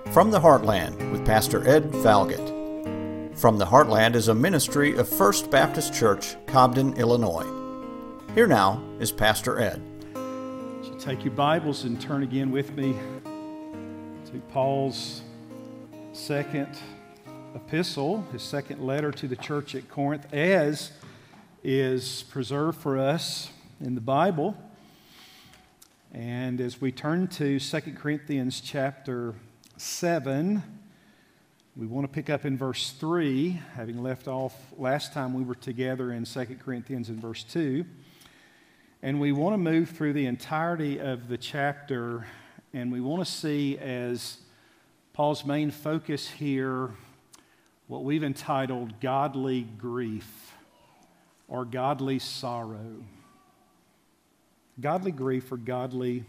From the Heartland with Pastor Ed Falgett. From the Heartland is a ministry of First Baptist Church, Cobden, Illinois. Here now is Pastor Ed. So take your Bibles and turn again with me to Paul's second epistle, his second letter to the church at Corinth, as is preserved for us in the Bible. And as we turn to 2 Corinthians chapter 7, we want to pick up in verse 3, having left off last time we were together in 2 Corinthians in verse 2. And we want to move through the entirety of the chapter, and we want to see as Paul's main focus here what we've entitled godly grief or godly sorrow. Godly grief or godly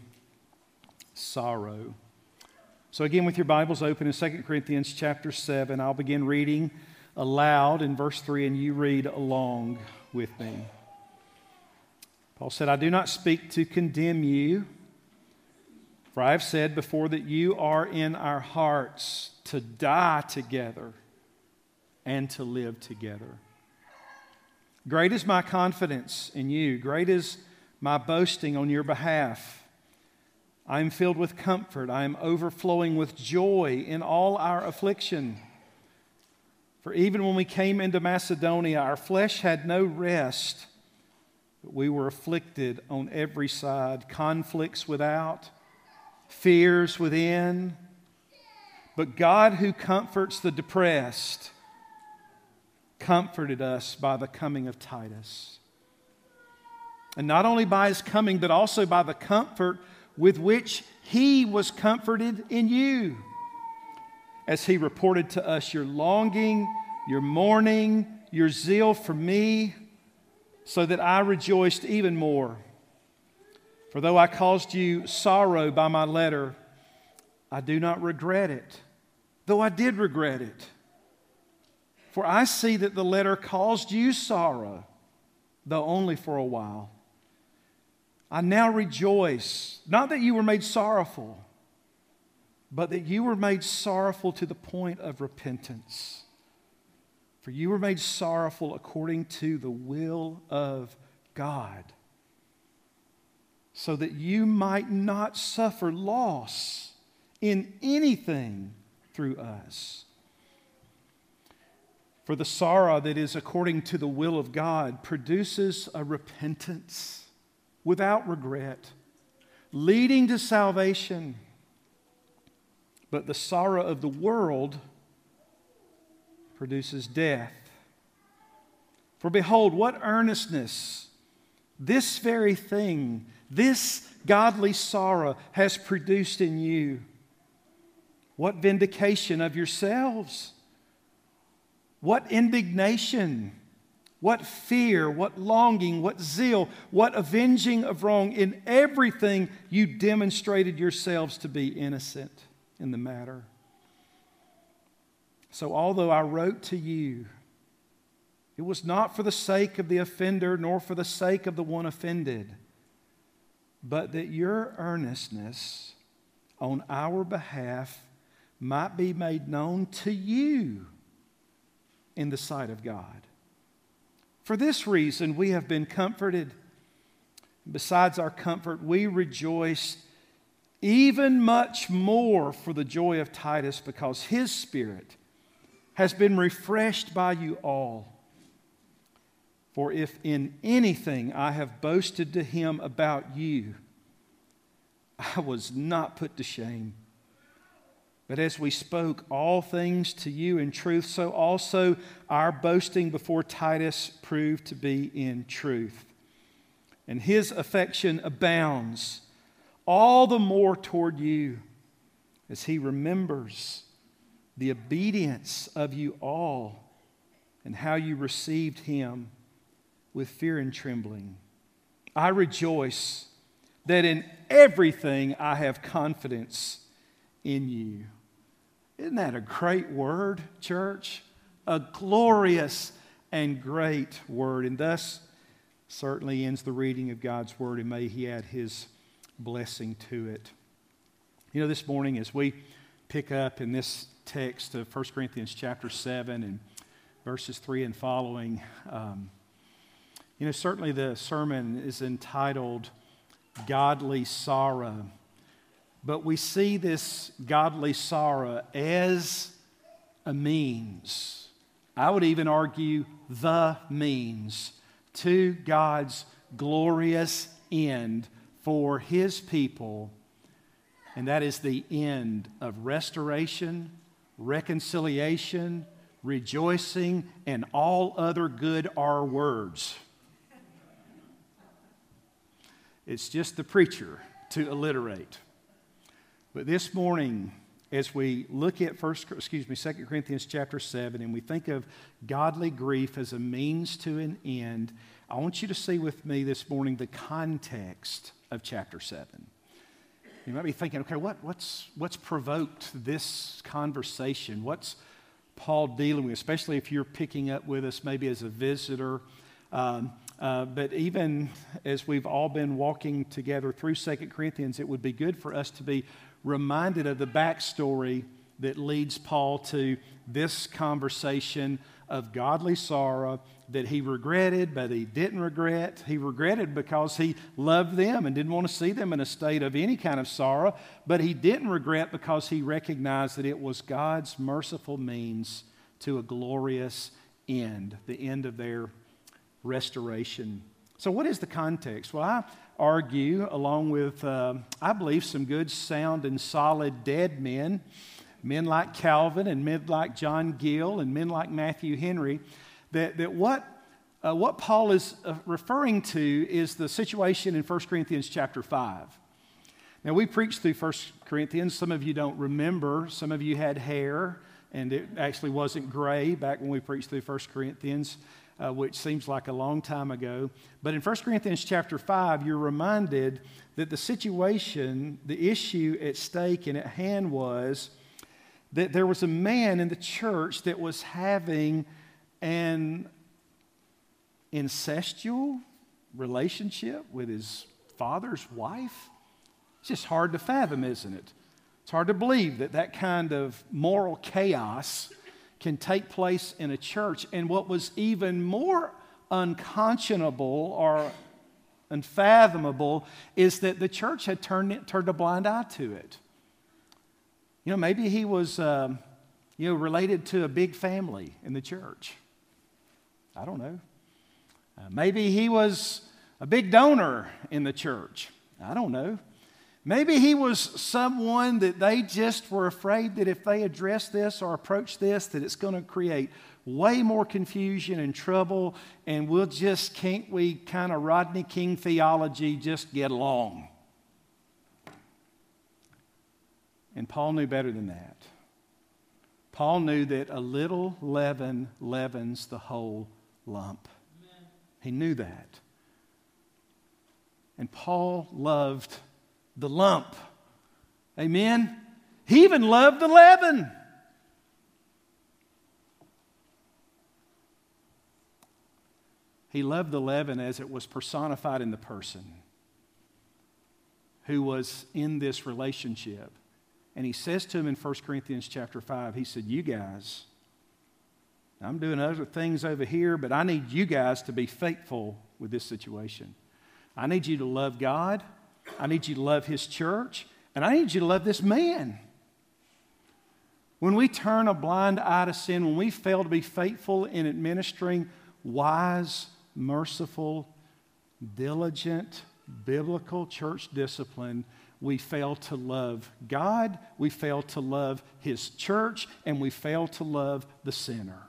sorrow. So again, with your Bibles open in 2 Corinthians chapter 7, I'll begin reading aloud in verse 3, and you read along with me. Paul said, I do not speak to condemn you, for I have said before that you are in our hearts to die together and to live together. Great is my confidence in you. Great is my boasting on your behalf. I am filled with comfort. I am overflowing with joy in all our affliction. For even when we came into Macedonia, our flesh had no rest, but we were afflicted on every side, conflicts without, fears within. But God, who comforts the depressed, comforted us by the coming of Titus. And not only by his coming, but also by the comfort with which he was comforted in you, as he reported to us your longing, your mourning, your zeal for me, so that I rejoiced even more. For though I caused you sorrow by my letter, I do not regret it, though I did regret it. For I see that the letter caused you sorrow, though only for a while. I now rejoice, not that you were made sorrowful, but that you were made sorrowful to the point of repentance. For you were made sorrowful according to the will of God, so that you might not suffer loss in anything through us. For the sorrow that is according to the will of God produces a repentance without regret, leading to salvation. But the sorrow of the world produces death. For behold, what earnestness this very thing, this godly sorrow has produced in you. What vindication of yourselves. What indignation. What fear, what longing, what zeal, what avenging of wrong. In everything you demonstrated yourselves to be innocent in the matter. So although I wrote to you, it was not for the sake of the offender, nor for the sake of the one offended, but that your earnestness on our behalf might be made known to you in the sight of God. For this reason, we have been comforted. Besides our comfort, we rejoice even much more for the joy of Titus, because his spirit has been refreshed by you all. For if in anything I have boasted to him about you, I was not put to shame. But as we spoke all things to you in truth, so also our boasting before Titus proved to be in truth. And his affection abounds all the more toward you, as he remembers the obedience of you all and how you received him with fear and trembling. I rejoice that in everything I have confidence in you. Isn't that a great word, church? A glorious and great word. And thus certainly ends the reading of God's word, and may he add his blessing to it. You know, this morning as we pick up in this text of 1 Corinthians chapter 7 and verses 3 and following. Certainly the sermon is entitled Godly Sorrow. But we see this godly sorrow as a means. I would even argue the means to God's glorious end for His people. And that is the end of restoration, reconciliation, rejoicing, and all other good are words. It's just the preacher to alliterate. But this morning, as we look at 2 Corinthians chapter 7, and we think of godly grief as a means to an end, I want you to see with me this morning the context of chapter 7. You might be thinking, okay, what's provoked this conversation? What's Paul dealing with, especially if you're picking up with us maybe as a visitor? But even as we've all been walking together through 2 Corinthians, it would be good for us to be reminded of the backstory that leads Paul to this conversation of godly sorrow that he regretted, but he didn't regret. He regretted because he loved them and didn't want to see them in a state of any kind of sorrow, but he didn't regret because he recognized that it was God's merciful means to a glorious end, the end of their restoration. So what is the context? Well, I argue, along with, I believe, some good, sound, and solid dead men like Calvin and men like John Gill and men like Matthew Henry, that what Paul is referring to is the situation in 1 Corinthians chapter 5. Now, we preached through 1 Corinthians. Some of you don't remember. Some of you had hair, and it actually wasn't gray back when we preached through 1 Corinthians. Which seems like a long time ago. But in 1 Corinthians chapter 5, you're reminded that the situation, the issue at stake and at hand was that there was a man in the church that was having an incestual relationship with his father's wife. It's just hard to fathom, isn't it? It's hard to believe that kind of moral chaos can take place in a church. And what was even more unconscionable or unfathomable is that the church had turned a blind eye to it. Maybe he was related to a big family in the church. I don't know. Maybe he was a big donor in the church. I don't know. Maybe he was someone that they just were afraid that if they address this or approach this, that it's going to create way more confusion and trouble, and can't we kind of Rodney King theology just get along? And Paul knew better than that. Paul knew that a little leaven leavens the whole lump. Amen. He knew that. And Paul loved the lump. Amen? He even loved the leaven. He loved the leaven as it was personified in the person who was in this relationship. And he says to him in 1 Corinthians chapter 5, he said, you guys, I'm doing other things over here, but I need you guys to be faithful with this situation. I need you to love God. I need you to love His church, and I need you to love this man. When we turn a blind eye to sin, when we fail to be faithful in administering wise, merciful, diligent, biblical church discipline, we fail to love God, we fail to love His church, and we fail to love the sinner.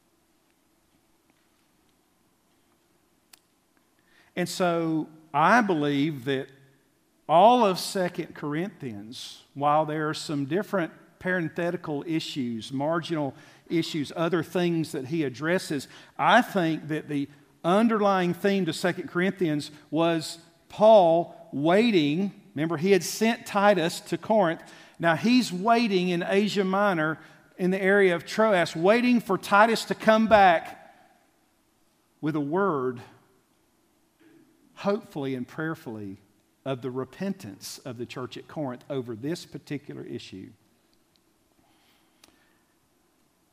And so I believe that all of 2 Corinthians, while there are some different parenthetical issues, marginal issues, other things that he addresses, I think that the underlying theme to 2 Corinthians was Paul waiting. Remember, he had sent Titus to Corinth. Now he's waiting in Asia Minor in the area of Troas, waiting for Titus to come back with a word, hopefully and prayerfully, of the repentance of the church at Corinth over this particular issue.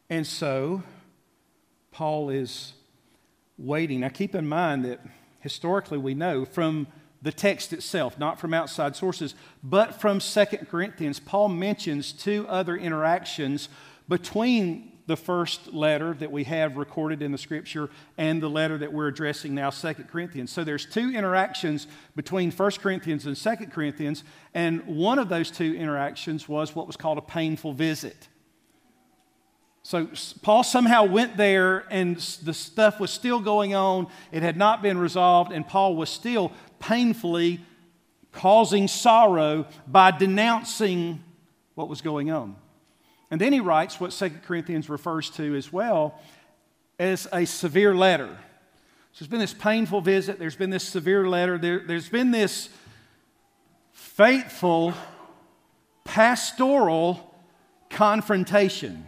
And so, Paul is waiting. Now, keep in mind that historically we know from the text itself, not from outside sources, but from 2 Corinthians, Paul mentions two other interactions between the first letter that we have recorded in the Scripture and the letter that we're addressing now, 2 Corinthians. So there's two interactions between 1 Corinthians and 2 Corinthians, and one of those two interactions was what was called a painful visit. So Paul somehow went there and the stuff was still going on. It had not been resolved, and Paul was still painfully causing sorrow by denouncing what was going on. And then he writes what 2 Corinthians refers to as well as a severe letter. So there's been this painful visit. There's been this severe letter. There's been this faithful pastoral confrontation.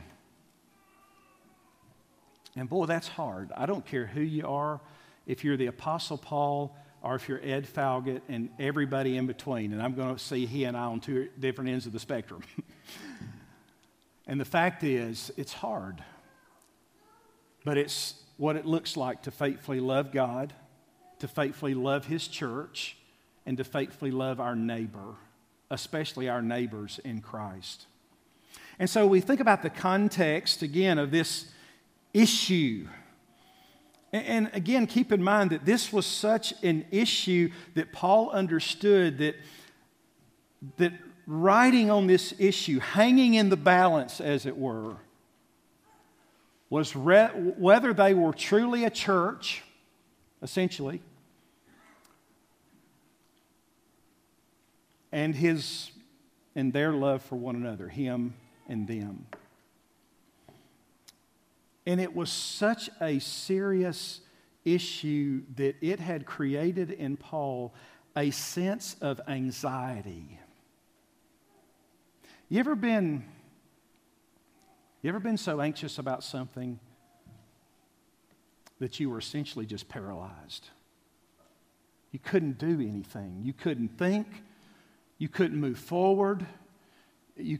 And boy, that's hard. I don't care who you are, if you're the Apostle Paul or if you're Ed Falget and everybody in between. And I'm going to see he and I on two different ends of the spectrum. And the fact is, it's hard. But it's what it looks like to faithfully love God, to faithfully love His church, and to faithfully love our neighbor, especially our neighbors in Christ. And so we think about the context, again, of this issue. And again, keep in mind that this was such an issue that Paul understood that writing on this issue, hanging in the balance, as it were, was whether they were truly a church, essentially, and their love for one another, him and them. And it was such a serious issue that it had created in Paul a sense of anxiety. You ever been so anxious about something that you were essentially just paralyzed? You couldn't do anything. You couldn't think. You couldn't move forward. You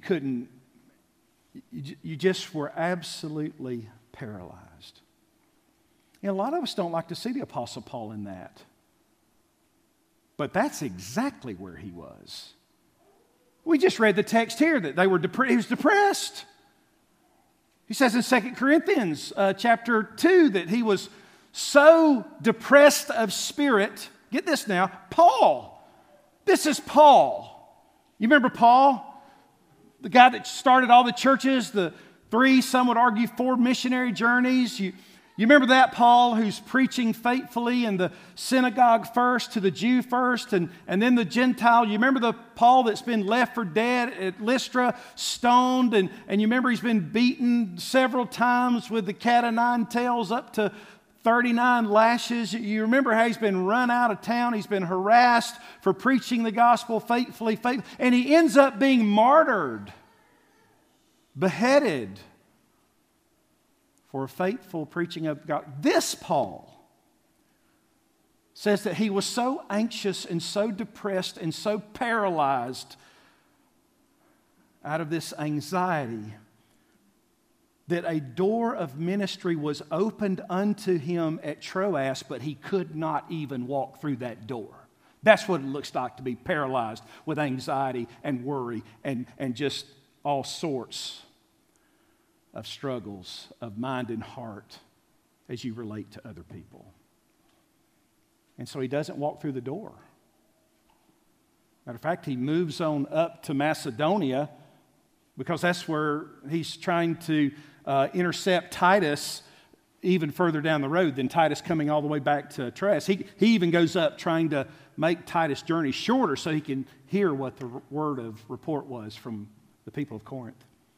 just were absolutely paralyzed. A lot of us don't like to see the Apostle Paul in that. But that's exactly where he was. We just read the text here that he was depressed. He says in 2 Corinthians chapter 2 that he was so depressed of spirit. Get this now, Paul. This is Paul. You remember Paul? The guy that started all the churches, the 3, some would argue 4 missionary journeys. You remember that Paul who's preaching faithfully in the synagogue first, to the Jew first, and then the Gentile. You remember the Paul that's been left for dead at Lystra, stoned, and you remember he's been beaten several times with the cat o' nine tails, up to 39 lashes. You remember how he's been run out of town. He's been harassed for preaching the gospel faithfully, and he ends up being martyred, beheaded, for a faithful preaching of God. This Paul says that he was so anxious and so depressed and so paralyzed out of this anxiety that a door of ministry was opened unto him at Troas, but he could not even walk through that door. That's what it looks like to be paralyzed with anxiety and worry and just all sorts of struggles of mind and heart as you relate to other people. And so he doesn't walk through the door. Matter of fact, he moves on up to Macedonia because that's where he's trying to intercept Titus even further down the road than Titus coming all the way back to Troas. He even goes up trying to make Titus' journey shorter so he can hear what the word of report was from the people of Corinth.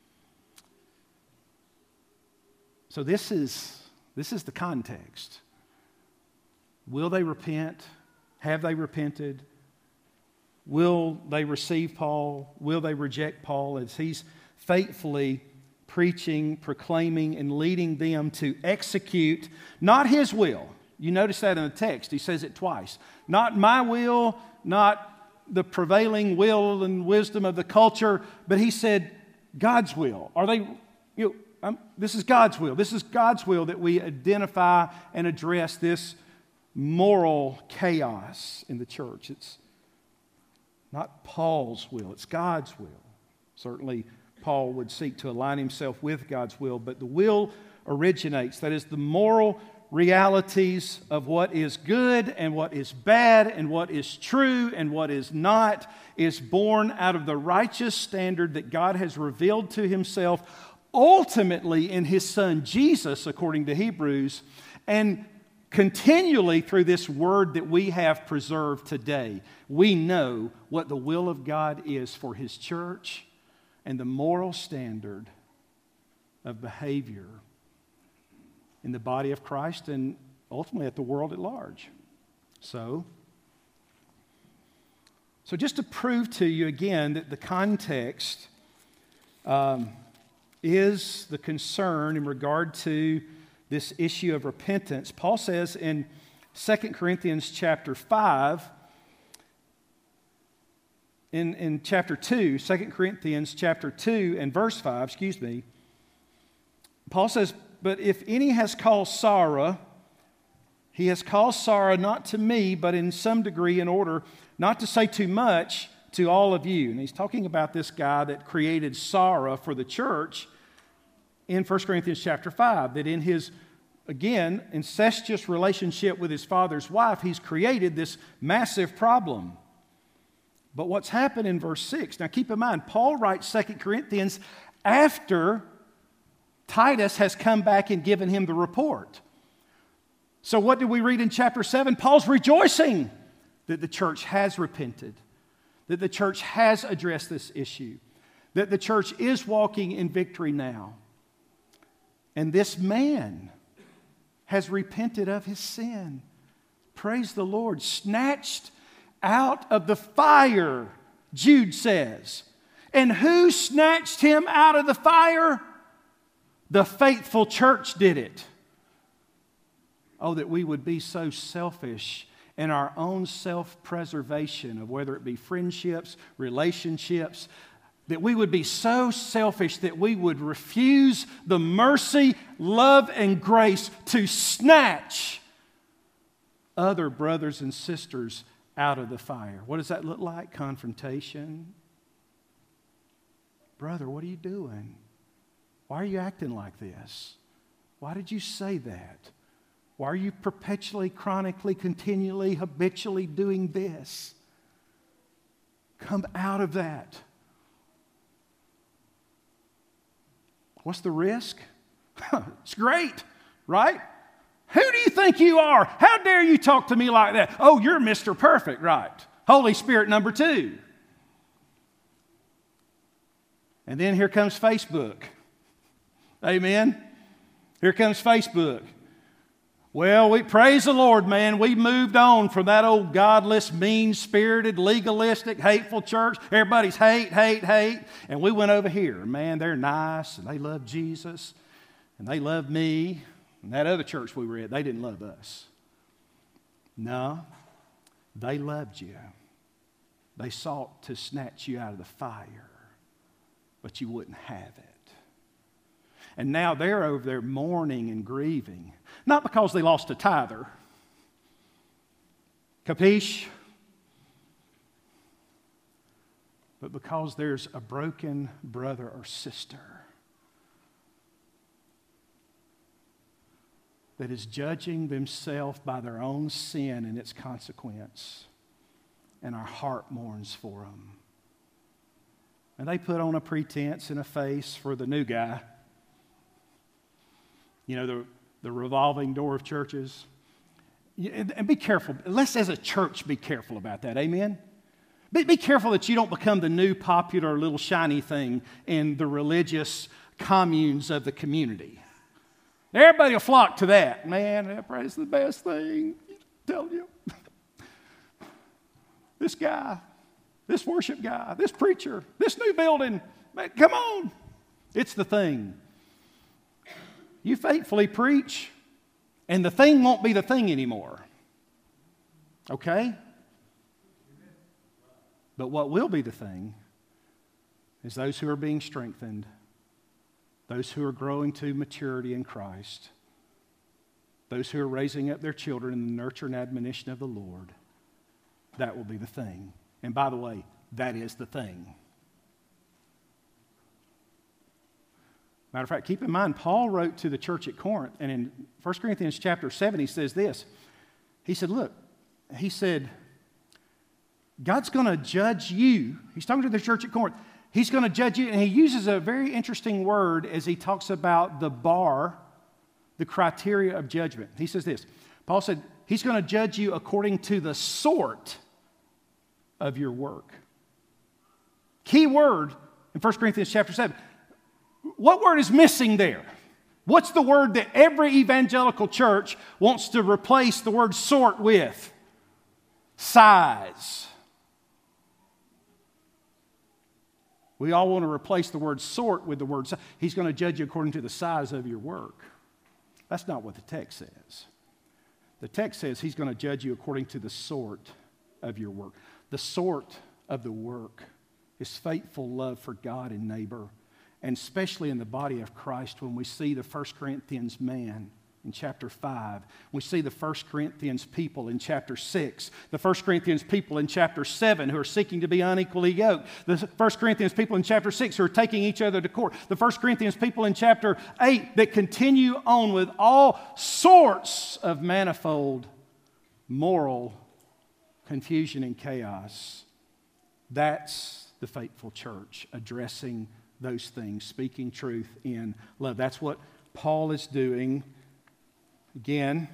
So this is the context. Will they repent? Have they repented? Will they receive Paul? Will they reject Paul as he's faithfully preaching, proclaiming, and leading them to execute not his will? You notice that in the text. He says it twice. Not my will, not the prevailing will and wisdom of the culture, but he said God's will. this is God's will. This is God's will that we identify and address this moral chaos in the church. It's not Paul's will, it's God's will. Certainly, Paul would seek to align himself with God's will, but the will originates. That is, the moral realities of what is good and what is bad and what is true and what is not is born out of the righteous standard that God has revealed to himself ultimately in his Son Jesus, according to Hebrews, and continually through this word that we have preserved today. We know what the will of God is for his church and the moral standard of behavior in the body of Christ and ultimately at the world at large. So just to prove to you again that the context is the concern in regard to this issue of repentance, Paul says in 2 Corinthians chapter 5, in chapter 2, 2 Corinthians chapter 2 and verse 5, Paul says, "But if any has caused sorrow, he has caused sorrow not to me, but in some degree in order not to say too much to all of you." And he's talking about this guy that created sorrow for the church in 1 Corinthians chapter 5, that in his, again, incestuous relationship with his father's wife, he's created this massive problem. But what's happened in verse 6? Now keep in mind, Paul writes 2 Corinthians after Titus has come back and given him the report. So what do we read in chapter 7? Paul's rejoicing that the church has repented, that the church has addressed this issue, that the church is walking in victory now. And this man has repented of his sin. Praise the Lord. Snatched out of the fire, Jude says. And who snatched him out of the fire? The faithful church did it. Oh, that we would be so selfish in our own self-preservation of whether it be friendships, relationships, that we would be so selfish that we would refuse the mercy, love, and grace to snatch other brothers and sisters out of the fire. What does that look like? Confrontation. Brother, what are you doing? Why are you acting like this? Why did you say that? Why are you perpetually, chronically, continually, habitually doing this? Come out of that. What's the risk? It's great, right? Who do you think you are? How dare you talk to me like that? Oh, you're Mr. Perfect, right? Holy Spirit number 2. And then here comes Facebook. Amen? Here comes Facebook. Well, we praise the Lord, man. We moved on from that old godless, mean-spirited, legalistic, hateful church. Everybody's hate. And we went over here. Man, they're nice, and they love Jesus, and they love me. And that other church we were at, they didn't love us. No, they loved you. They sought to snatch you out of the fire, but you wouldn't have it. And now they're over there mourning and grieving. Not because they lost a tither. Capiche? But because there's a broken brother or sister that is judging themselves by their own sin and its consequence. And our heart mourns for them. And they put on a pretense and a face for the new guy. You know, the revolving door of churches. And be careful. Let's, as a church, be careful about that. Amen? Be careful that you don't become the new popular little shiny thing in the religious communes of the community. Everybody will flock to that. Man, that praise the best thing. I'm telling you. This guy, this worship guy, this preacher, this new building. Man, come on. It's the thing. You faithfully preach, and the thing won't be the thing anymore. Okay? But what will be the thing is those who are being strengthened, those who are growing to maturity in Christ, those who are raising up their children in the nurture and admonition of the Lord, that will be the thing. And by the way, that is the thing. Matter of fact, keep in mind, Paul wrote to the church at Corinth, and in 1 Corinthians chapter 7, he says this. He said, look, he said, God's going to judge you. He's talking to the church at Corinth. He's going to judge you, and he uses a very interesting word as he talks about the bar, the criteria of judgment. He says this. Paul said, he's going to judge you according to the sort of your work. Key word in 1 Corinthians chapter 7. What word is missing there? What's the word that every evangelical church wants to replace the word sort with? Size. We all want to replace the word sort with the word size. He's going to judge you according to the size of your work. That's not what the text says. The text says he's going to judge you according to the sort of your work. The sort of the work is faithful love for God and neighbor, and especially in the body of Christ when we see the 1 Corinthians man in chapter 5. We see the 1 Corinthians people in chapter 6. The 1 Corinthians people in chapter 7 who are seeking to be unequally yoked. The 1 Corinthians people in chapter 6 who are taking each other to court. The 1 Corinthians people in chapter 8 that continue on with all sorts of manifold moral confusion and chaos. That's the faithful church addressing those things, speaking truth in love. That's what Paul is doing. Again,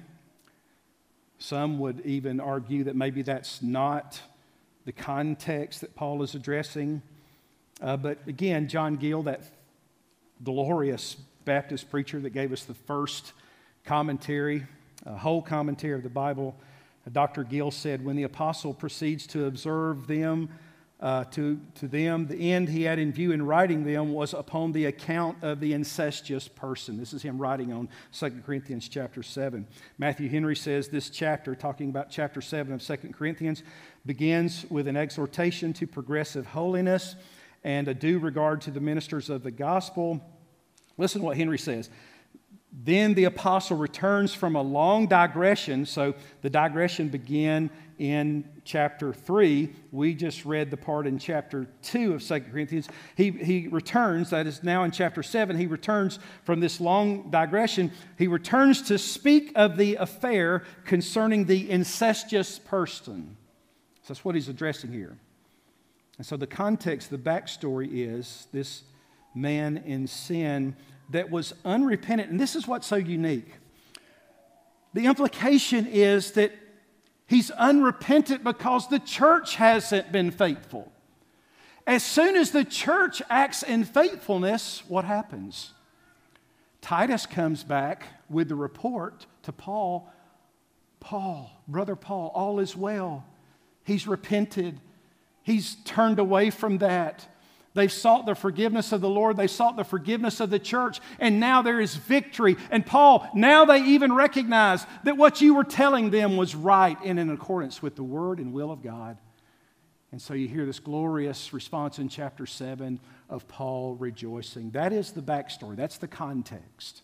some would even argue that maybe that's not the context that Paul is addressing. But again, John Gill, that glorious Baptist preacher that gave us the first commentary, a whole commentary of the Bible, Dr. Gill said, when the apostle proceeds to observe them, to them, the end he had in view in writing them was upon the account of the incestuous person. This is him writing on 2 Corinthians chapter 7. Matthew Henry says this chapter, talking about chapter 7 of 2 Corinthians, begins with an exhortation to progressive holiness and a due regard to the ministers of the gospel. Listen to what Henry says. Then the apostle returns from a long digression. So the digression began in chapter 3. We just read the part in chapter 2 of 2 Corinthians. He returns, that is now in chapter 7, he returns from this long digression. He returns to speak of the affair concerning the incestuous person. So that's what he's addressing here. And so the context, the backstory is this man in sin that was unrepentant. And this is what's so unique. The implication is that he's unrepentant because the church hasn't been faithful. As soon as the church acts in faithfulness, what happens? Titus comes back with the report to Paul. Brother Paul, all is well. He's repented. He's turned away from that. They've sought the forgiveness of the Lord. They sought the forgiveness of the church. And now there is victory. And Paul, now they even recognize that what you were telling them was right and in accordance with the word and will of God. And so you hear this glorious response in chapter 7 of Paul rejoicing. That is the backstory. That's the context.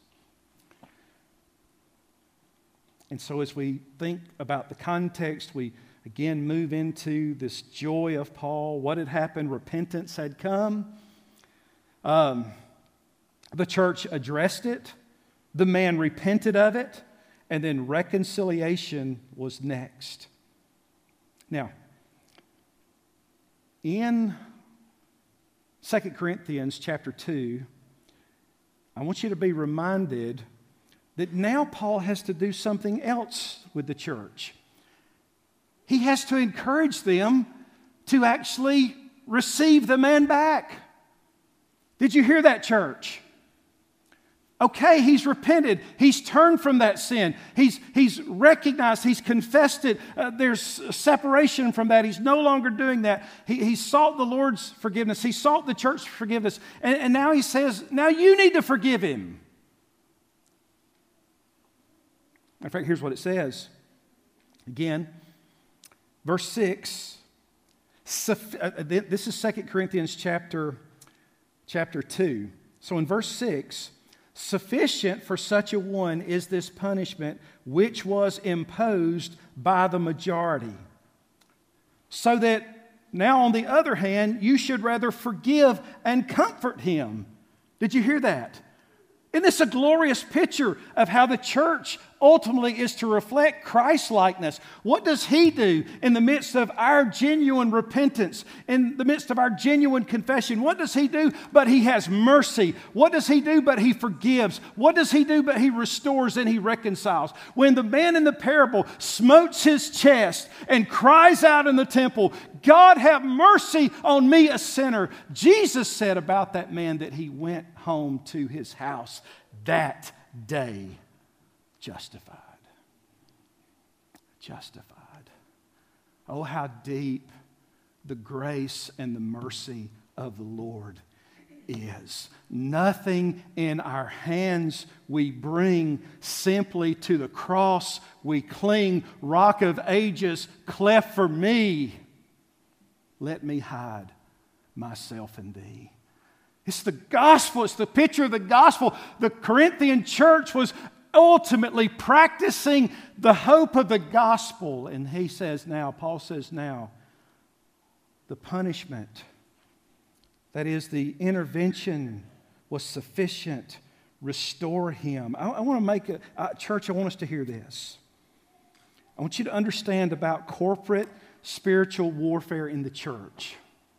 And so as we think about the context, we again move into this joy of Paul. What had happened? Repentance had come. The church addressed it. The man repented of it. And then reconciliation was next. Now, in 2 Corinthians chapter 2, I want you to be reminded that now Paul has to do something else with the church. He has to encourage them to actually receive the man back. Did you hear that, church? Okay, he's repented. He's turned from that sin. He's recognized, he's confessed it. There's separation from that. He's no longer doing that. He sought the Lord's forgiveness. He sought the church's forgiveness. And now he says, now you need to forgive him. In fact, here's what it says. Again, verse 6, this is 2 Corinthians chapter 2. So in verse 6, sufficient for such a one is this punishment which was imposed by the majority. So that now, on the other hand, you should rather forgive and comfort him. Did you hear that? Isn't this a glorious picture of how the church ultimately is to reflect Christ-likeness? What does He do in the midst of our genuine repentance, in the midst of our genuine confession? What does He do but He has mercy? What does He do but He forgives? What does He do but He restores and He reconciles? When the man in the parable smotes his chest and cries out in the temple, God, have mercy on me, a sinner, Jesus said about that man that he went home to his house that day justified. Justified. Oh, how deep the grace and the mercy of the Lord is. Nothing in our hands we bring, simply to the cross we cling. Rock of ages, cleft for me. Let me hide myself in thee. It's the gospel. It's the picture of the gospel. The Corinthian church was ultimately practicing the hope of the gospel. And he says now, Paul says now, the punishment, that is the intervention, was sufficient. Restore him. I want to make church, I want us to hear this. I want you to understand about corporate spiritual warfare in the church.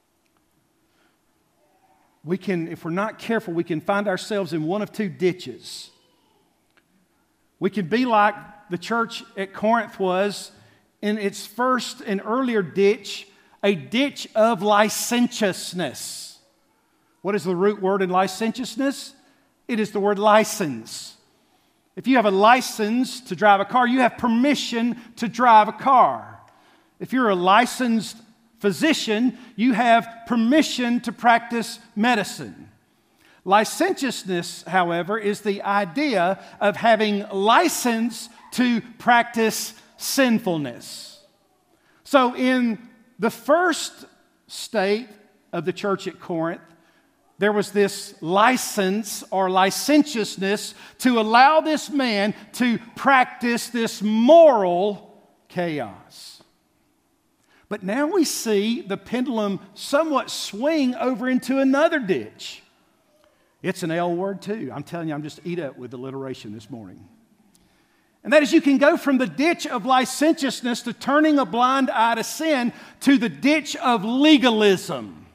We can, if we're not careful, we can find ourselves in one of two ditches. We can be like the church at Corinth was in its first and earlier ditch, a ditch of licentiousness. What is the root word in licentiousness? It is the word license. If you have a license to drive a car, you have permission to drive a car. If you're a licensed physician, you have permission to practice medicine. Licentiousness, however, is the idea of having license to practice sinfulness. So in the first state of the church at Corinth, there was this license or licentiousness to allow this man to practice this moral chaos. But now we see the pendulum somewhat swing over into another ditch. It's an L word too. I'm telling you, I'm just eat up with alliteration this morning. And that is, you can go from the ditch of licentiousness to turning a blind eye to sin to the ditch of legalism.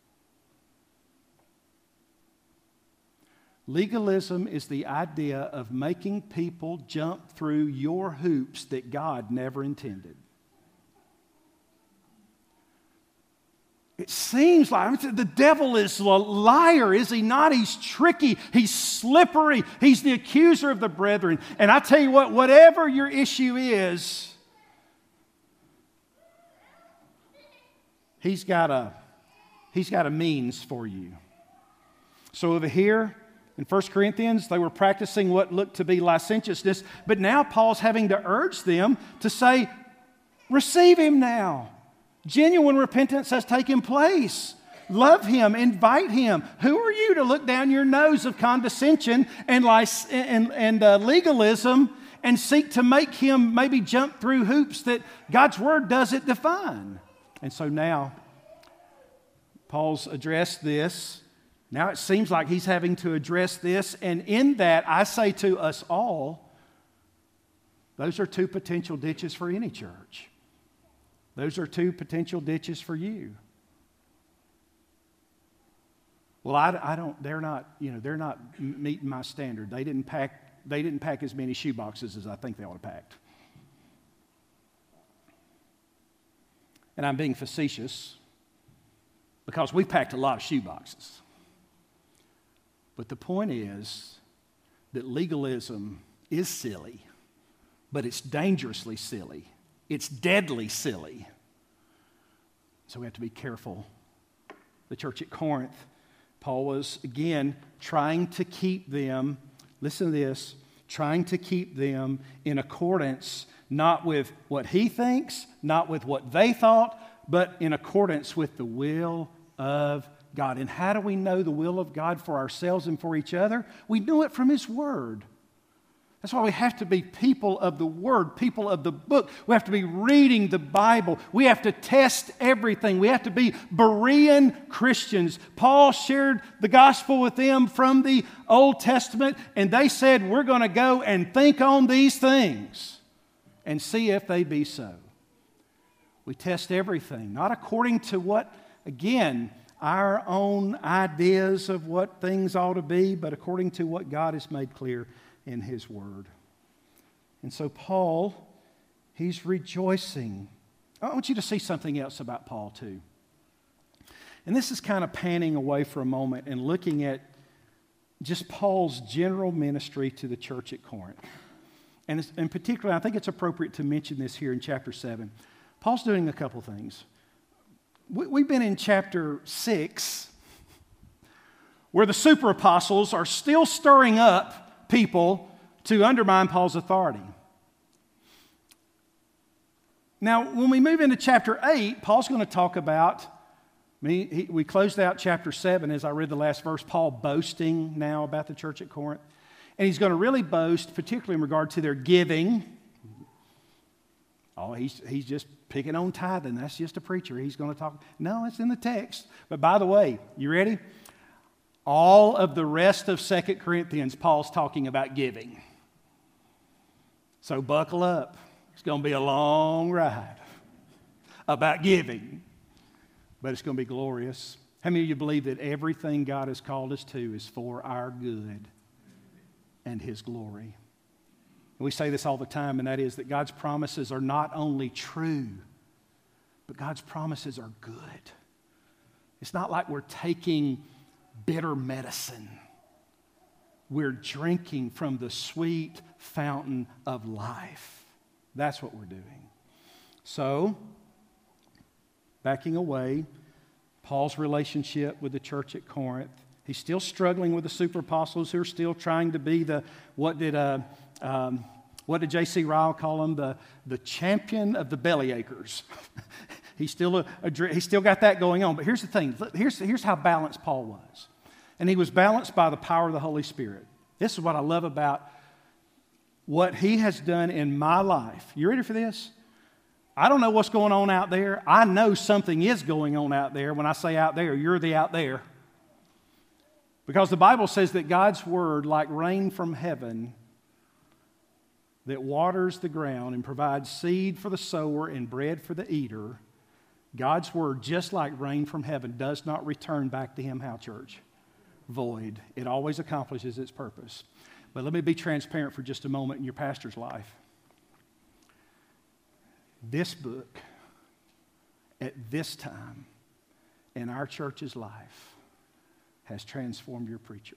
Legalism is the idea of making people jump through your hoops that God never intended. It seems like the devil is a liar, is he not? He's tricky, he's slippery, he's the accuser of the brethren. And I tell you what, whatever your issue is, he's got a means for you. So over here in 1 Corinthians, they were practicing what looked to be licentiousness, but now Paul's having to urge them to say, receive him now. Genuine repentance has taken place. Love him, invite him. Who are you to look down your nose of condescension and legalism and seek to make him maybe jump through hoops that God's word doesn't define? And so now, Paul's addressed this. Now it seems like he's having to address this. And in that, I say to us all, those are two potential ditches for any church. Those are two potential ditches for you. Well, they're not meeting my standard. They didn't pack as many shoe boxes as I think they ought to pack. And I'm being facetious because we packed a lot of shoe boxes. But the point is that legalism is silly, but it's dangerously silly. It's deadly silly. So we have to be careful. The church at Corinth, Paul was, again, trying to keep them, listen to this, trying to keep them in accordance, not with what he thinks, not with what they thought, but in accordance with the will of God. And how do we know the will of God for ourselves and for each other? We know it from His Word. That's why we have to be people of the Word, people of the book. We have to be reading the Bible. We have to test everything. We have to be Berean Christians. Paul shared the gospel with them from the Old Testament, and they said, we're going to go and think on these things and see if they be so. We test everything, not according to what, again, our own ideas of what things ought to be, but according to what God has made clear in His Word. And so Paul, he's rejoicing. I want you to see something else about Paul too. And this is kind of panning away for a moment and looking at just Paul's general ministry to the church at Corinth. And in particular, I think it's appropriate to mention this here in chapter 7. Paul's doing a couple things. We've been in chapter 6, where the super apostles are still stirring up people to undermine Paul's authority. Now, when we move into chapter 8, Paul's going to talk about, we closed out chapter 7 as I read the last verse, Paul boasting now about the church at Corinth. And he's going to really boast, particularly in regard to their giving. Oh, he's just picking on tithing. That's just a preacher. He's going to talk. No, it's in the text. But by the way, you ready? All of the rest of 2 Corinthians, Paul's talking about giving. So buckle up. It's going to be a long ride about giving. But it's going to be glorious. How many of you believe that everything God has called us to is for our good and His glory? And we say this all the time, and that is that God's promises are not only true, but God's promises are good. It's not like we're taking bitter medicine. We're drinking from the sweet fountain of life. That's what we're doing. So, backing away, Paul's relationship with the church at Corinth. He's still struggling with the super apostles who are still trying to be what did J.C. Ryle call them? The champion of the bellyachers. He's still got that going on. But here's the thing. Here's how balanced Paul was. And he was balanced by the power of the Holy Spirit. This is what I love about what he has done in my life. You ready for this? I don't know what's going on out there. I know something is going on out there. When I say out there, you're the out there. Because the Bible says that God's word, like rain from heaven, that waters the ground and provides seed for the sower and bread for the eater, God's word, just like rain from heaven, does not return back to Him, how, church? Void. It always accomplishes its purpose. But let me be transparent for just a moment in your pastor's life. This book, at this time in our church's life, has transformed your preacher.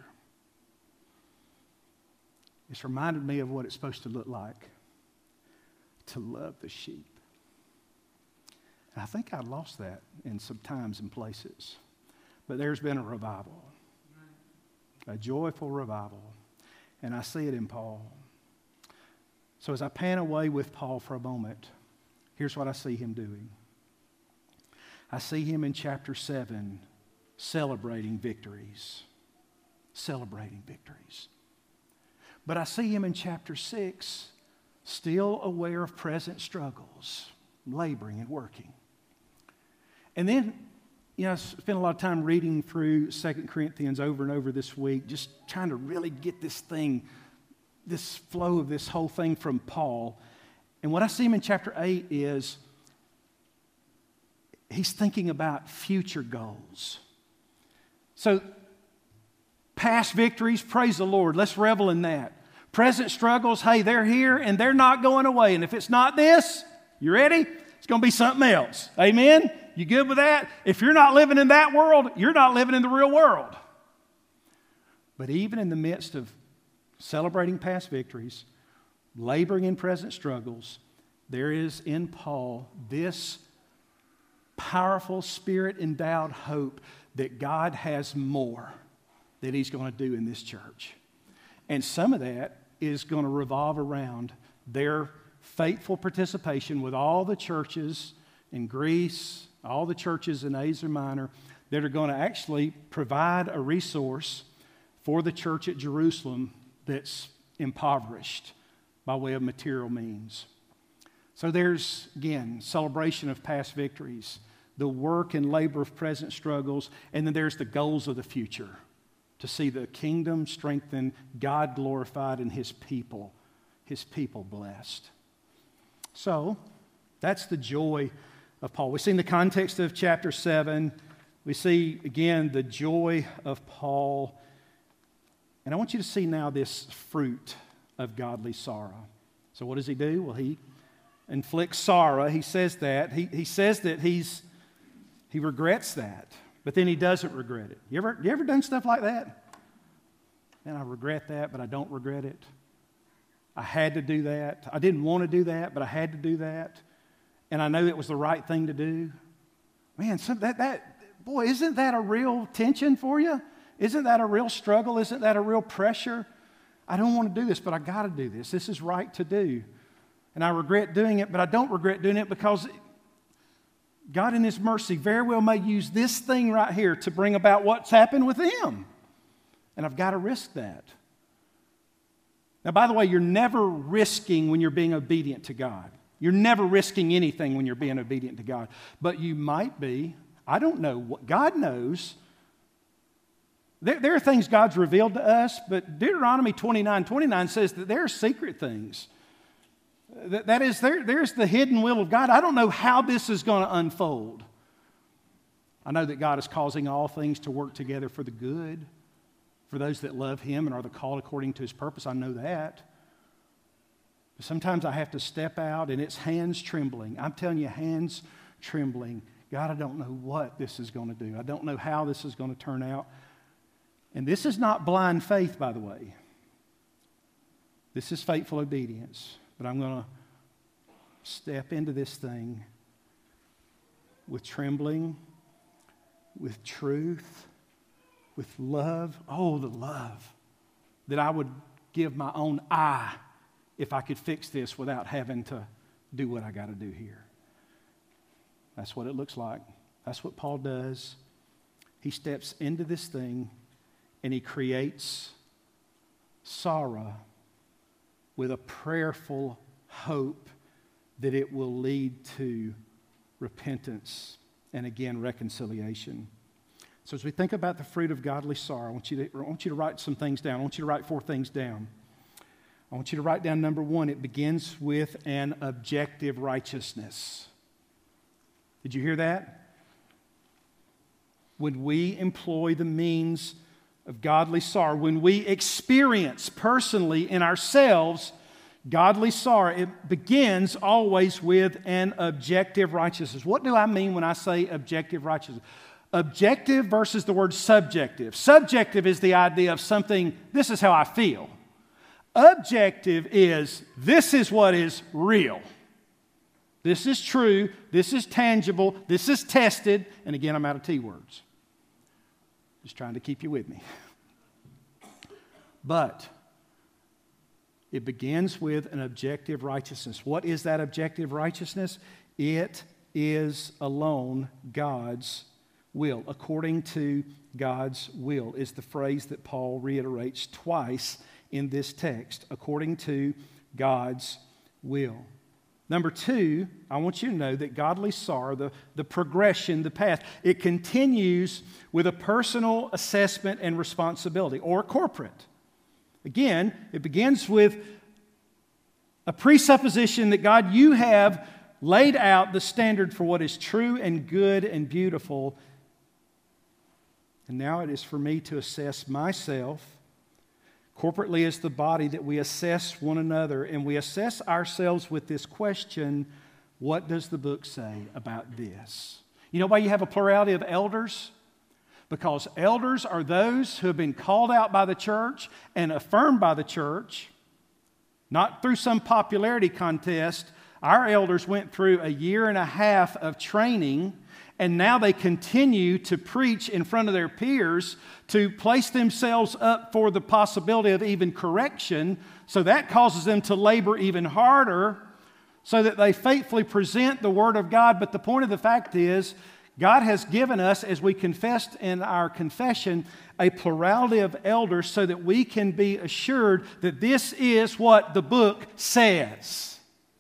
It's reminded me of what it's supposed to look like to love the sheep. And I think I lost that in some times and places. But there's been a revival, a joyful revival. And I see it in Paul. So as I pan away with Paul for a moment, here's what I see him doing. I see him in chapter 7 celebrating victories. Celebrating victories. But I see him in chapter 6 still aware of present struggles, laboring and working. And then, I spent a lot of time reading through 2 Corinthians over and over this week, just trying to really get this flow of this whole thing from Paul. And what I see him in chapter 8 is he's thinking about future goals. So, past victories, praise the Lord. Let's revel in that. Present struggles, hey, they're here and they're not going away. And if it's not this, you ready? It's going to be something else. Amen? You good with that? If you're not living in that world, you're not living in the real world. But even in the midst of celebrating past victories, laboring in present struggles, there is in Paul this powerful Spirit-endowed hope that God has more that He's going to do in this church. And some of that is going to revolve around their faithful participation with all the churches in Greece, all the churches in Asia Minor, that are going to actually provide a resource for the church at Jerusalem that's impoverished by way of material means. So there's, again, celebration of past victories, the work and labor of present struggles, and then there's the goals of the future, to see the kingdom strengthened, God glorified, and His people blessed. So that's the joy of Paul. We see in the context of chapter 7, we see, again, the joy of Paul. And I want you to see now this fruit of godly sorrow. So what does he do? Well, he inflicts sorrow. He says that. He says that he regrets that, but then he doesn't regret it. You ever done stuff like that? Man, I regret that, but I don't regret it. I had to do that. I didn't want to do that, but I had to do that. And I know it was the right thing to do. Man, boy, isn't that a real tension for you? Isn't that a real struggle? Isn't that a real pressure? I don't want to do this, but I got to do this. This is right to do. And I regret doing it, but I don't regret doing it because God in His mercy very well may use this thing right here to bring about what's happened with them. And I've got to risk that. Now, by the way, you're never risking when you're being obedient to God. You're never risking anything when you're being obedient to God. But you might be. I don't know. What God knows. There are things God's revealed to us, but Deuteronomy 29:29 says that there are secret things. That is, there's the hidden will of God. I don't know how this is going to unfold. I know that God is causing all things to work together for the good, for those that love Him and are the called according to His purpose. I know that. But sometimes I have to step out and it's hands trembling. I'm telling you, hands trembling. God, I don't know what this is going to do. I don't know how this is going to turn out. And this is not blind faith, by the way. This is faithful obedience. But I'm going to step into this thing with trembling, with truth, with love. Oh, the love that I would give my own eye if I could fix this without having to do what I got to do here. That's what it looks like. That's what Paul does. He steps into this thing and he creates sorrow with a prayerful hope that it will lead to repentance and, again, reconciliation. So as we think about the fruit of godly sorrow, I want you to write some things down. I want you to write 4 things down. I want you to write down number 1. It begins with an objective righteousness. Did you hear that? When we employ the means of godly sorrow, when we experience personally in ourselves godly sorrow, it begins always with an objective righteousness. What do I mean when I say objective righteousness? Objective versus the word subjective. Subjective is the idea of something, this is how I feel. Objective is, this is what is real. This is true, this is tangible, this is tested, and again, I'm out of T words. Just trying to keep you with me. But it begins with an objective righteousness. What is that objective righteousness? It is alone God's will. According to God's will is the phrase that Paul reiterates twice in this text. According to God's will. Number 2, I want you to know that godly sorrow, the progression, the path, it continues with a personal assessment and responsibility, or corporate. Again, it begins with a presupposition that God, you have laid out the standard for what is true and good and beautiful. And now it is for me to assess myself. Corporately as the body, that we assess one another, and we assess ourselves with this question, what does the book say about this? You know why you have a plurality of elders? Because elders are those who have been called out by the church and affirmed by the church, not through some popularity contest. Our elders went through a 1.5 years of training, and now they continue to preach in front of their peers to place themselves up for the possibility of even correction. So that causes them to labor even harder so that they faithfully present the Word of God. But the point of the fact is, God has given us, as we confessed in our confession, a plurality of elders so that we can be assured that this is what the book says.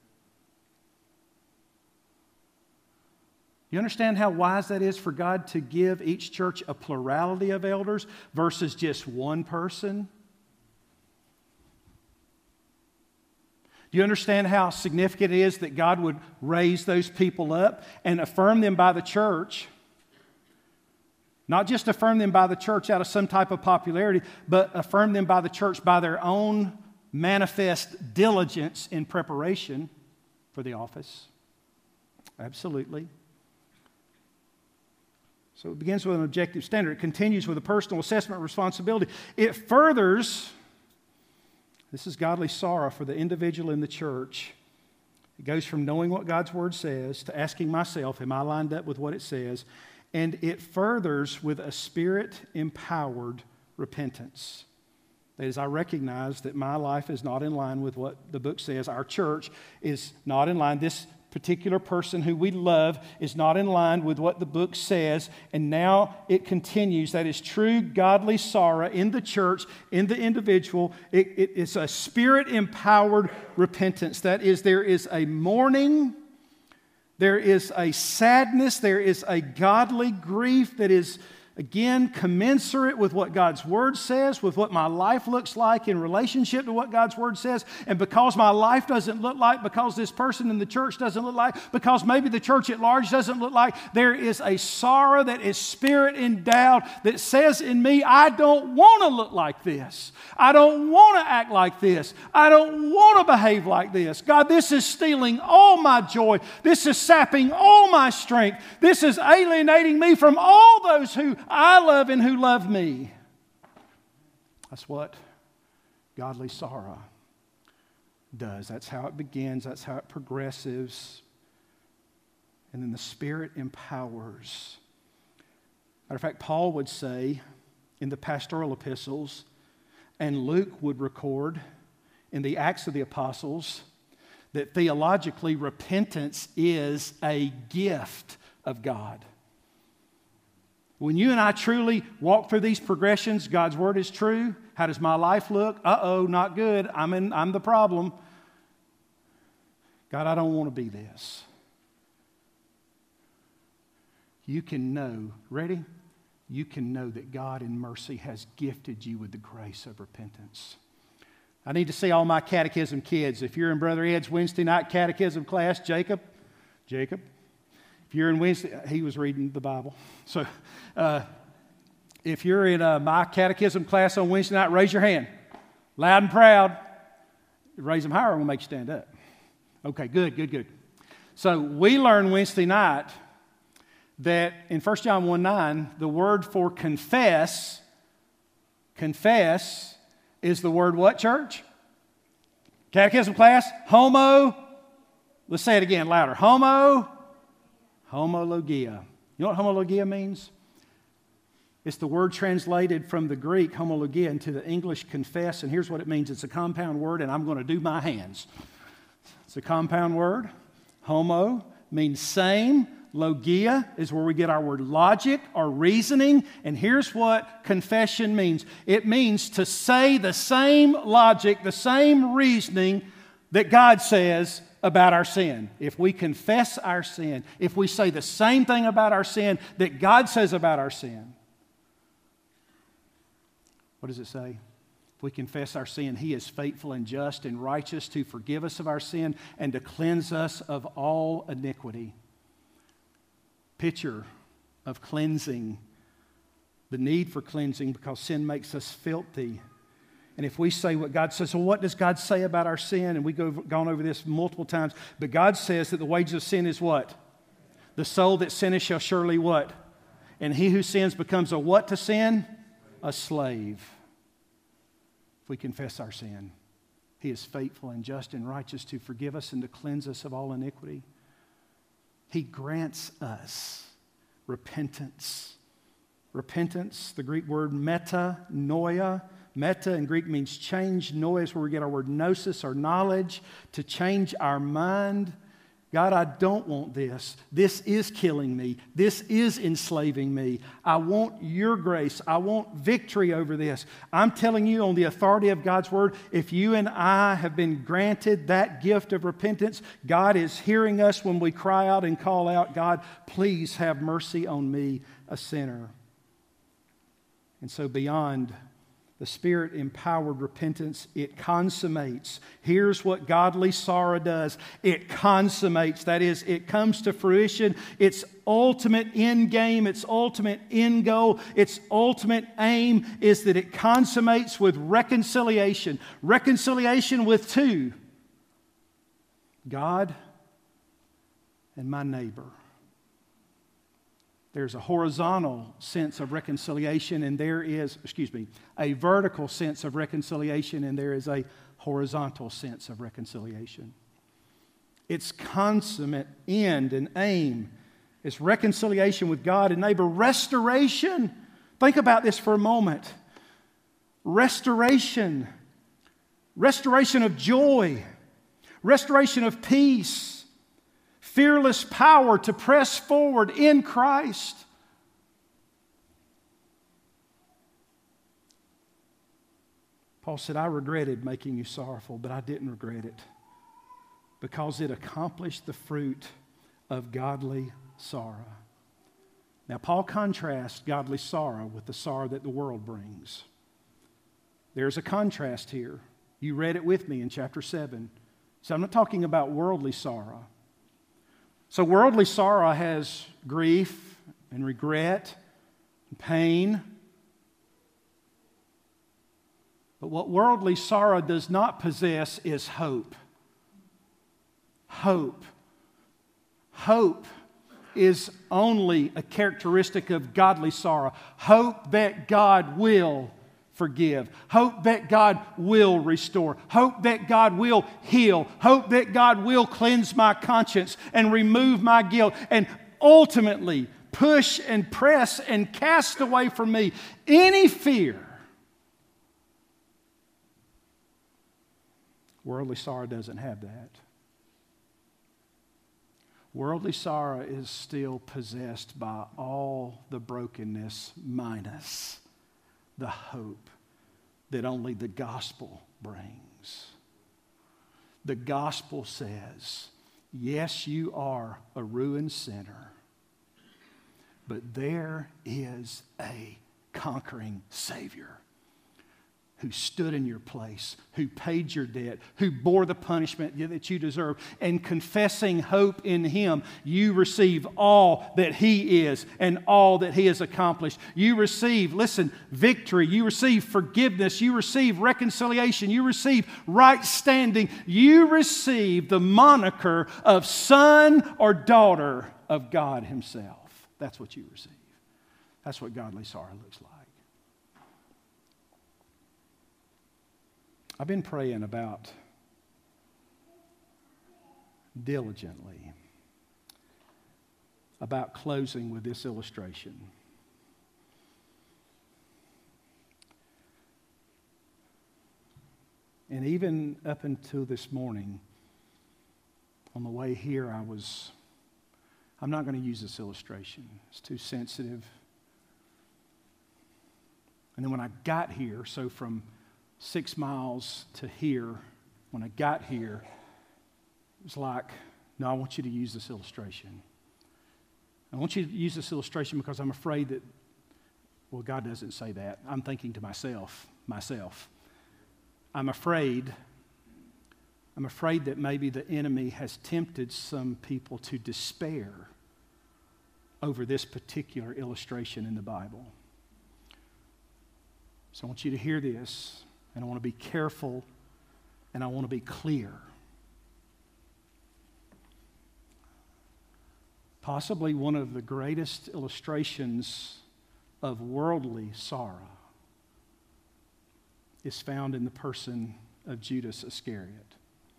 You understand how wise that is for God to give each church a plurality of elders versus just one person? Do you understand how significant it is that God would raise those people up and affirm them by the church? Not just affirm them by the church out of some type of popularity, but affirm them by the church by their own manifest diligence in preparation for the office. Absolutely. So it begins with an objective standard. It continues with a personal assessment responsibility. It furthers, this is godly sorrow for the individual in the church. It goes from knowing what God's Word says to asking myself, am I lined up with what it says? And it furthers with a Spirit-empowered repentance. That is, I recognize that my life is not in line with what the book says. Our church is not in line. This particular person who we love is not in line with what the book says. And now it continues. That is true godly sorrow in the church, in the individual. It's a Spirit-empowered repentance. That is, there is a mourning, there is a sadness, there is a godly grief that is, again, commensurate with what God's Word says, with what my life looks like in relationship to what God's Word says. And because my life doesn't look like, because this person in the church doesn't look like, because maybe the church at large doesn't look like, there is a sorrow that is Spirit endowed that says in me, I don't want to look like this. I don't want to act like this. I don't want to behave like this. God, this is stealing all my joy. This is sapping all my strength. This is alienating me from all those who I love and who love me. That's what godly sorrow does. That's how it begins. That's how it progresses. And then the Spirit empowers. Matter of fact, Paul would say in the pastoral epistles, and Luke would record in the Acts of the Apostles, that theologically repentance is a gift of God. When you and I truly walk through these progressions, God's Word is true. How does my life look? Not good. I'm the problem. God, I don't want to be this. You can know, ready? You can know that God in mercy has gifted you with the grace of repentance. I need to see all my catechism kids. If you're in Brother Ed's Wednesday night catechism class, Jacob, if you're in Wednesday, he was reading the Bible. So if you're in my catechism class on Wednesday night, raise your hand. Loud and proud. Raise them higher, we'll make you stand up. Okay, good. So we learn Wednesday night that in 1 John 1:9, the word for confess is the word what, church? Catechism class? Homo. Let's say it again louder. Homologia. You know what homologia means? It's the word translated from the Greek, homologia, into the English confess, and here's what it means. It's a compound word, and I'm going to do my hands. It's a compound word. Homo means same. Logia is where we get our word logic or reasoning, and here's what confession means. It means to say the same logic, the same reasoning that God says about our sin. If we confess our sin, if we say the same thing about our sin that God says about our sin, what does it say? If we confess our sin, He is faithful and just and righteous to forgive us of our sin and to cleanse us of all iniquity. Picture of cleansing, the need for cleansing because sin makes us filthy. And if we say what God says, so what does God say about our sin? And we've gone over this multiple times. But God says that the wages of sin is what? The soul that sinneth shall surely what? And he who sins becomes a what to sin? A slave. If we confess our sin, He is faithful and just and righteous to forgive us and to cleanse us of all iniquity. He grants us repentance. Repentance, the Greek word metanoia. Meta in Greek means change. Noia is where we get our word gnosis or knowledge. To change our mind. God, I don't want this. This is killing me. This is enslaving me. I want your grace. I want victory over this. I'm telling you on the authority of God's word, if you and I have been granted that gift of repentance, God is hearing us when we cry out and call out, God, please have mercy on me, a sinner. And so beyond the Spirit-empowered repentance, it consummates. Here's what godly sorrow does. It consummates. That is, it comes to fruition. Its ultimate end game, its ultimate end goal, its ultimate aim is that it consummates with reconciliation. Reconciliation with two: God and my neighbor. There's a horizontal sense of reconciliation, and there is, a vertical sense of reconciliation, and there is a horizontal sense of reconciliation. Its consummate end and aim is reconciliation with God and neighbor. Restoration. Think about this for a moment. Restoration. Restoration of joy. Restoration of peace. Fearless power to press forward in Christ. Paul said, I regretted making you sorrowful, but I didn't regret it because it accomplished the fruit of godly sorrow. Now, Paul contrasts godly sorrow with the sorrow that the world brings. There's a contrast here. You read it with me in chapter 7. So I'm not talking about worldly sorrow. So worldly sorrow has grief and regret and pain. But what worldly sorrow does not possess is hope. Hope. Hope is only a characteristic of godly sorrow. Hope that God will forgive. Hope that God will restore. Hope that God will heal. Hope that God will cleanse my conscience and remove my guilt and ultimately push and press and cast away from me any fear. Worldly sorrow doesn't have that. Worldly sorrow is still possessed by all the brokenness minus the hope that only the gospel brings. The gospel says, yes, you are a ruined sinner, but there is a conquering Savior who stood in your place, who paid your debt, who bore the punishment that you deserve. And confessing hope in Him, you receive all that He is and all that He has accomplished. You receive, listen, victory. You receive forgiveness. You receive reconciliation. You receive right standing. You receive the moniker of son or daughter of God Himself. That's what you receive. That's what godly sorrow looks like. I've been praying about diligently about closing with this illustration. And even up until this morning, on the way here, I'm not going to use this illustration. It's too sensitive. And then when I got here, so from 6 miles to here, when I got here, it was like, no, I want you to use this illustration. I want you to use this illustration because I'm afraid that, well, God doesn't say that. I'm thinking to myself. I'm afraid that maybe the enemy has tempted some people to despair over this particular illustration in the Bible. So I want you to hear this. And I want to be careful, and I want to be clear. Possibly one of the greatest illustrations of worldly sorrow is found in the person of Judas Iscariot.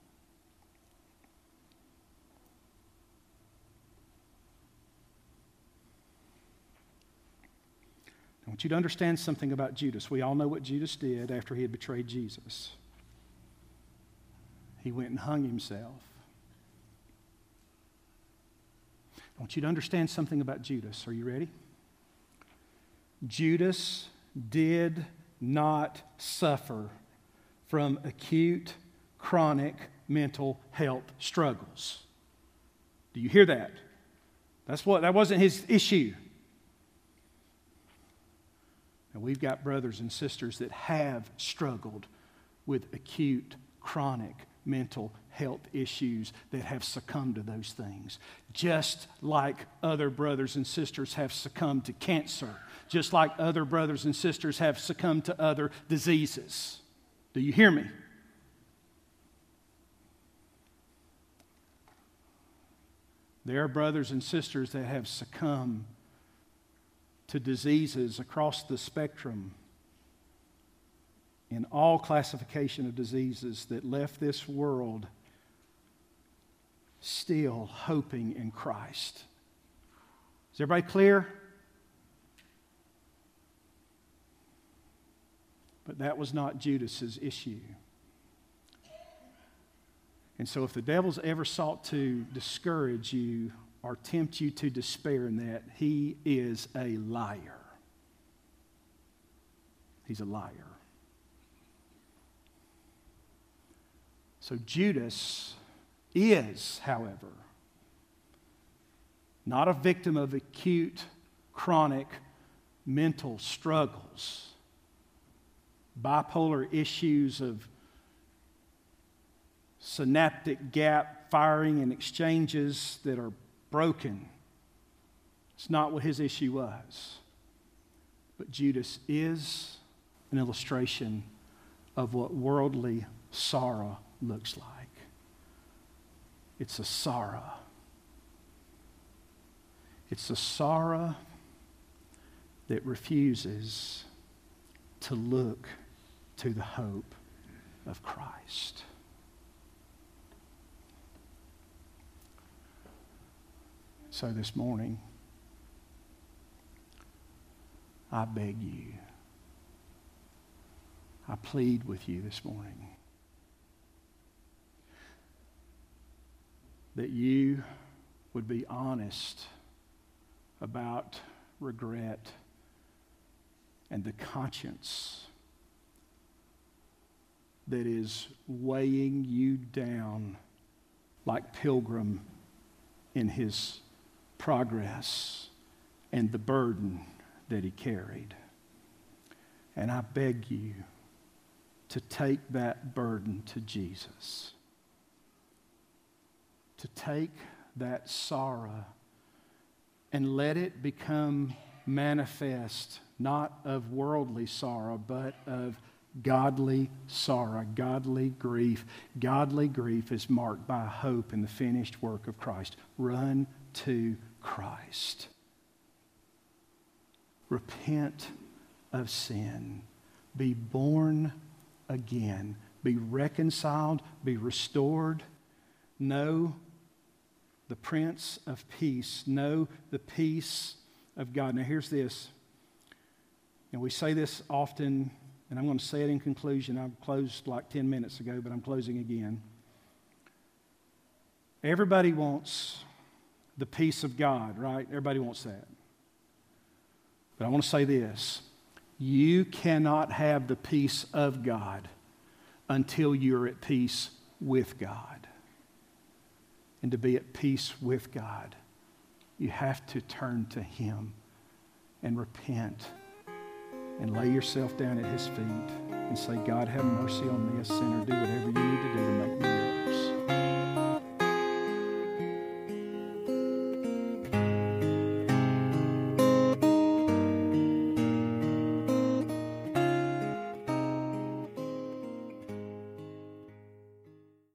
I want you to understand something about Judas. We all know what Judas did after he had betrayed Jesus. He went and hung himself. I want you to understand something about Judas. Are you ready? Judas did not suffer from acute, chronic mental health struggles. Do you hear that? That wasn't his issue. And we've got brothers and sisters that have struggled with acute, chronic mental health issues that have succumbed to those things. Just like other brothers and sisters have succumbed to cancer. Just like other brothers and sisters have succumbed to other diseases. Do you hear me? There are brothers and sisters that have succumbed to diseases across the spectrum in all classification of diseases that left this world still hoping in Christ. Is everybody clear? But that was not Judas's issue. And so if the devil's ever sought to discourage you or tempt you to despair in that, he is a liar. He's a liar. So Judas is, however, not a victim of acute, chronic mental struggles, bipolar issues of synaptic gap firing and exchanges that are broken. It's not what his issue was. But Judas is an illustration of what worldly sorrow looks like. It's a sorrow. It's a sorrow that refuses to look to the hope of Christ. So this morning, I beg you, I plead with you this morning that you would be honest about regret and the conscience that is weighing you down like Pilgrim in his progress and the burden that he carried. And I beg you to take that burden to Jesus. To take that sorrow and let it become manifest, not of worldly sorrow, but of godly sorrow, godly grief. Godly grief is marked by hope in the finished work of Christ. Run to Christ. Repent of sin. Be born again. Be reconciled. Be restored. Know the Prince of Peace. Know the peace of God. Now here's this. And we say this often, and I'm going to say it in conclusion. I've closed like 10 minutes ago, but I'm closing again. Everybody wants the peace of God, right? Everybody wants that. But I want to say this. You cannot have the peace of God until you're at peace with God. And to be at peace with God, you have to turn to Him and repent and lay yourself down at His feet and say, God, have mercy on me, a sinner. Do whatever you need to do to make